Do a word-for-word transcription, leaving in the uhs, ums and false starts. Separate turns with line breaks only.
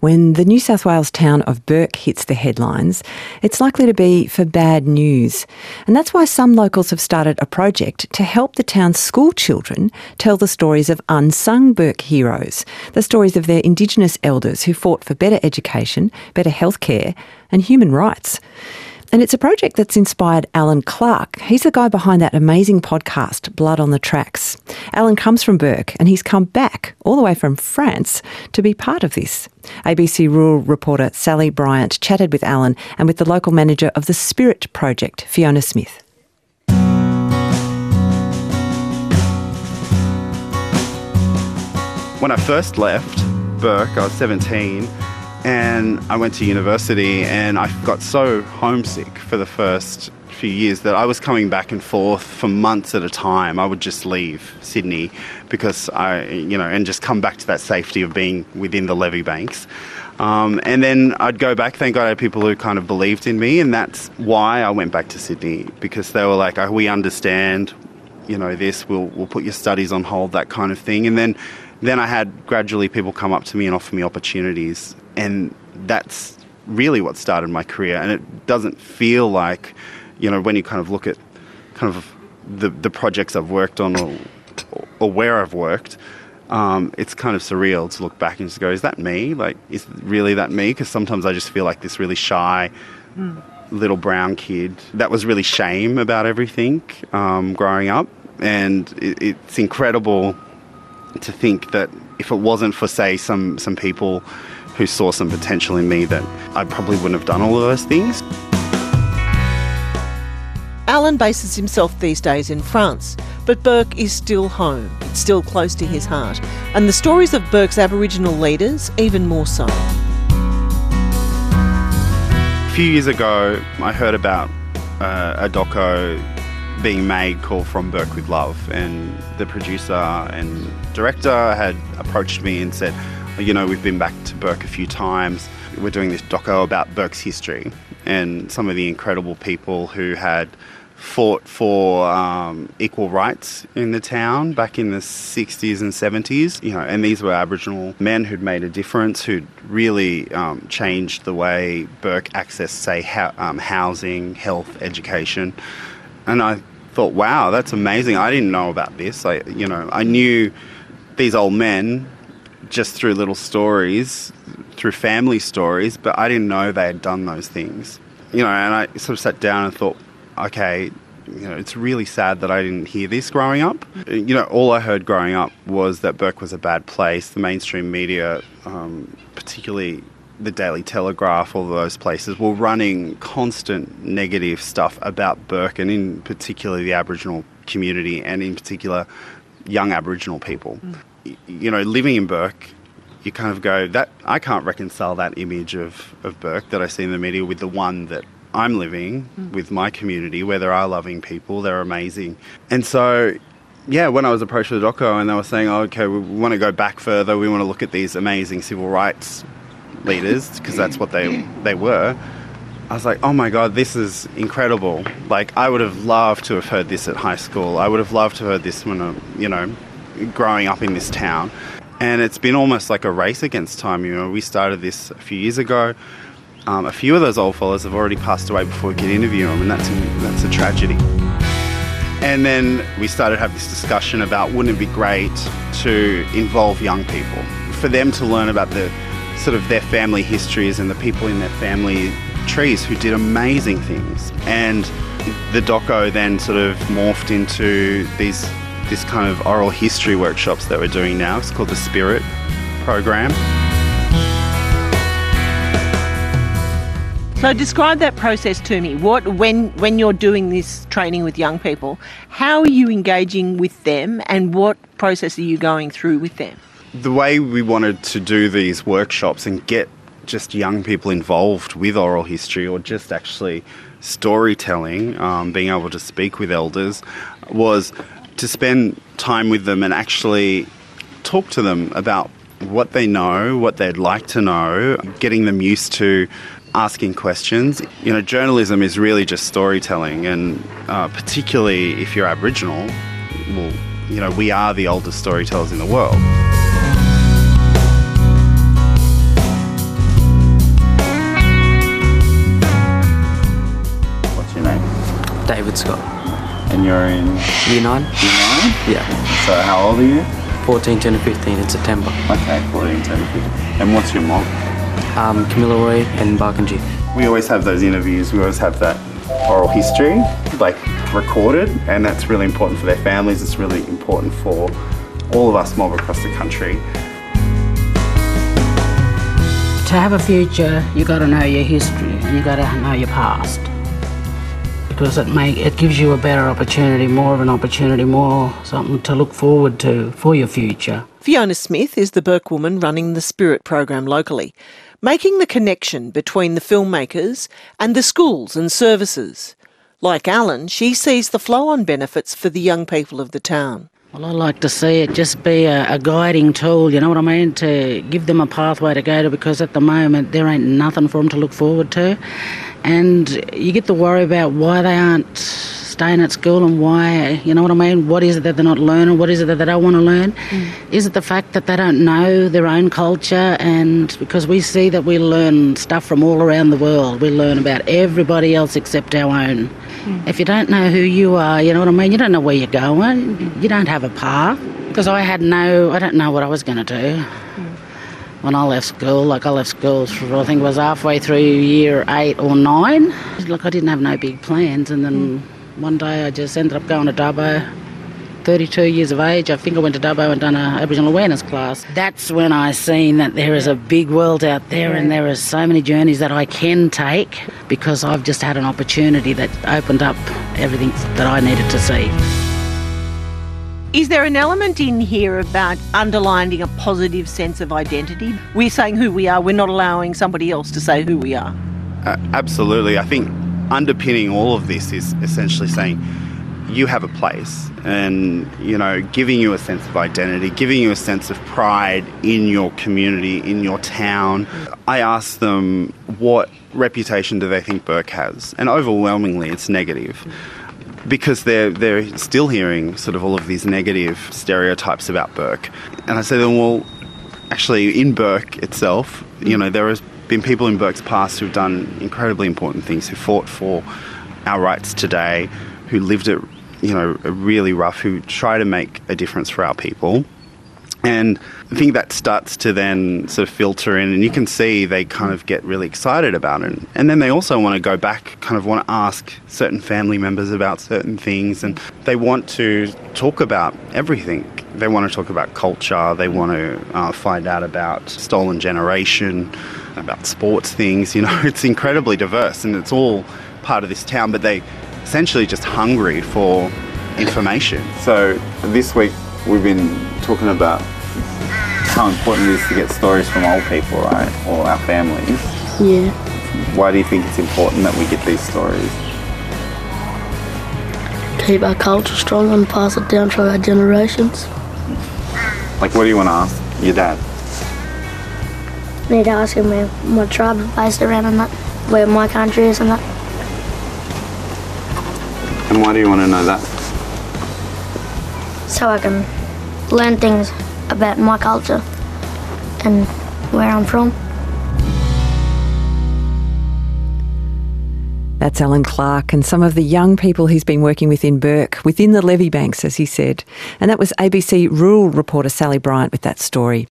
When the New South Wales town of Bourke hits the headlines, it's likely to be for bad news. And that's why some locals have started a project to help the town's school children tell the stories of unsung Bourke heroes, the stories of their Indigenous elders who fought for better education, better healthcare and human rights. And it's a project that's inspired Alan Clark. He's the guy behind that amazing podcast, Blood on the Tracks. Alan comes from Bourke and he's come back all the way from France to be part of this. A B C rural reporter Sally Bryant chatted with Alan and with the local manager of the Spirit Project, Fiona Smith.
When I first left Bourke, I was seventeen, and I went to university, and I got so homesick for the first few years that I was coming back and forth for months at a time. I would just leave Sydney because I, you know, and just come back to that safety of being within the levee banks. Um, and then I'd go back. Thank God I had people who kind of believed in me, and that's why I went back to Sydney, because they were like, oh, we understand, you know, this, we'll, we'll put your studies on hold, that kind of thing. And then Then I had gradually people come up to me and offer me opportunities, and that's really what started my career. And it doesn't feel like, you know, when you kind of look at kind of the the projects I've worked on or, or where I've worked, um, it's kind of surreal to look back and just go, is that me? Like, is really that me? Because sometimes I just feel like this really shy mm. little brown kid that was really shame about everything um, growing up. And it, it's incredible to think that if it wasn't for, say, some, some people who saw some potential in me, that I probably wouldn't have done all of those things.
Alan bases himself these days in France, but Bourke is still home. It's still close to his heart. And the stories of Bourke's Aboriginal leaders, even more so.
A few years ago, I heard about uh, a doco being made called From Bourke with Love, and the producer and director had approached me and said, you know, we've been back to Bourke a few times. We're doing this doco about Bourke's history and some of the incredible people who had fought for um, equal rights in the town back in the sixties and seventies, you know, and these were Aboriginal men who'd made a difference, who'd really um, changed the way Bourke accessed, say, ho- um, housing, health, education. And I thought, wow, that's amazing. I didn't know about this. I, you know, I knew these old men just through little stories, through family stories, but I didn't know they had done those things. You know, and I sort of sat down and thought, okay, you know, it's really sad that I didn't hear this growing up. You know, all I heard growing up was that Bourke was a bad place. The mainstream media, um, particularly the Daily Telegraph, all of those places, were running constant negative stuff about Bourke, and in particular the Aboriginal community, and in particular young Aboriginal people. Mm. You know, living in Bourke, you kind of go, that I can't reconcile that image of, of Bourke that I see in the media with the one that I'm living mm. with my community, where there are loving people, they're amazing. And so, yeah, when I was approached with the doco and they were saying, oh, okay, we want to go back further, we want to look at these amazing civil rights leaders, because that's what they they were, I was like, oh my God, this is incredible. Like, I would have loved to have heard this at high school. I would have loved to have heard this when, I, you know, growing up in this town. And it's been almost like a race against time. You know, we started this a few years ago. Um, a few of those old fellas have already passed away before we could interview them, and that's a, that's a tragedy. And then we started to have this discussion about, wouldn't it be great to involve young people, for them to learn about the sort of their family histories and the people in their family trees who did amazing things. And the doco then sort of morphed into these this kind of oral history workshops that we're doing now. It's called the Spirit program.
So describe that process to me. What when when you're doing this training with young people, how are you engaging with them, and what process are you going through with them?
The way we wanted to do these workshops and get just young people involved with oral history, or just actually storytelling, um, being able to speak with elders, was to spend time with them and actually talk to them about what they know, what they'd like to know, getting them used to asking questions. You know, journalism is really just storytelling, and uh, particularly if you're Aboriginal, well, you know, we are the oldest storytellers in the world.
Scott.
And you're in
Year nine?
year nine?
Yeah.
So how old are you?
fourteen, turning fifteen in September.
Okay, fourteen, ten, fifteen. And what's your mob?
Um, Camilla Roy and Barkingji.
We always have those interviews, we always have that oral history, like recorded, and that's really important for their families, it's really important for all of us mob across the country.
To have a future, you got to know your history and you got to know your past, because it make it gives you a better opportunity, more of an opportunity, more something to look forward to for your future.
Fiona Smith is the Burke woman running the Spirit program locally, making the connection between the filmmakers and the schools and services. Like Alan, she sees the flow-on benefits for the young people of the town.
Well, I like to see it just be a, a guiding tool, you know what I mean, to give them a pathway to go to, because at the moment there ain't nothing for them to look forward to. And you get to worry about why they aren't staying at school and why, you know what I mean, what is it that they're not learning, what is it that they don't want to learn? Mm. Is it the fact that they don't know their own culture? And because we see that we learn stuff from all around the world, we learn about everybody else except our own. Mm. If you don't know who you are, you know what I mean, you don't know where you're going, you don't have a path. Because I had no, I don't know what I was going to do. Mm. When I left school, like I left school, I think it was halfway through year eight or nine. Like I didn't have no big plans, and then mm. one day I just ended up going to Dubbo. thirty-two years of age, I think I went to Dubbo and done an Aboriginal awareness class. That's when I seen that there is a big world out there, yeah. And there are so many journeys that I can take, because I've just had an opportunity that opened up everything that I needed to see.
Is there an element in here about underlining a positive sense of identity? We're saying who we are, we're not allowing somebody else to say who we are.
Uh, absolutely. I think underpinning all of this is essentially saying you have a place, and, you know, giving you a sense of identity, giving you a sense of pride in your community, in your town. I asked them what reputation do they think Burke has, and overwhelmingly it's negative. Because they're they're still hearing sort of all of these negative stereotypes about Burke. And I say to them, well, actually in Burke itself, you know, there has been people in Burke's past who've done incredibly important things, who fought for our rights today, who lived it, you know, really rough, who try to make a difference for our people. And I think that starts to then sort of filter in, and you can see they kind of get really excited about it. And then they also want to go back, kind of want to ask certain family members about certain things, and they want to talk about everything. They want to talk about culture, they want to uh, find out about Stolen Generation, about sports things, you know, it's incredibly diverse and it's all part of this town, but they essentially just hungry for information. So this week we've been talking about how important it is to get stories from old people, right? Or our families.
Yeah.
Why do you think it's important that we get these stories?
Keep our culture strong and pass it down through our generations.
Like, what do you want to ask your dad?
I need to ask him where my tribe is based around and that, where my country is and that.
And why do you want to know that?
So I can learn things about my culture and where I'm from.
That's Alan Clark and some of the young people he's been working with in Burke, within the levee banks, as he said. And that was A B C rural reporter Sally Bryant with that story.